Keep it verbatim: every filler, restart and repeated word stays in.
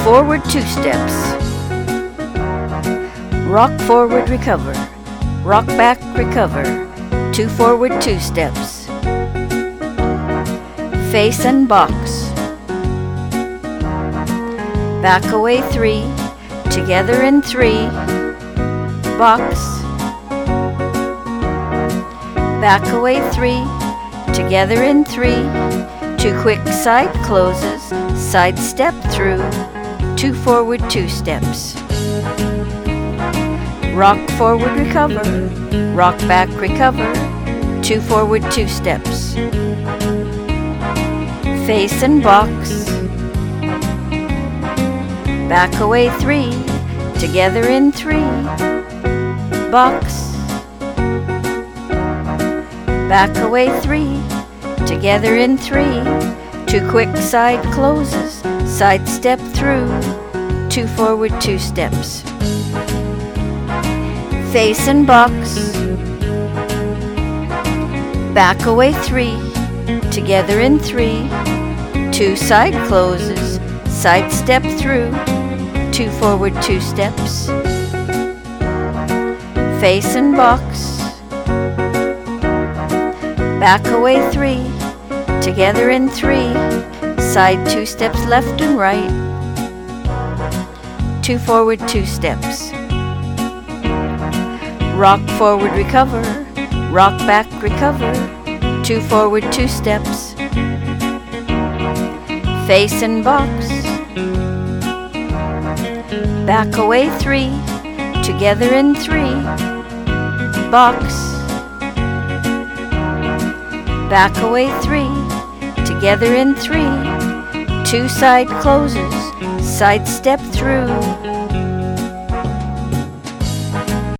forward two steps. Rock forward, recover. Rock back, recover. Two forward two steps. Face and box. Back away three. Together in three. Box. Back away three. Together in three. Two quick side closes. Side step through. Two forward two steps. Rock forward, recover. Rock back, recover. Two forward two steps. Face and box. Back away three. Together in three. Box. Back away three. Together in three. Two quick side closes. Side step through. Two forward two steps. Face and box. Back away three. Together in three. Two side closes. Side step through. Two forward two steps. Face and box. Back away three. Together in three. Side two steps left and right. Two forward two steps. Rock forward, recover. Rock back, recover. Two forward two steps. Face and box. Back away three. Together in three. Box. Back away three. Together in three. Two side closes. Side step through.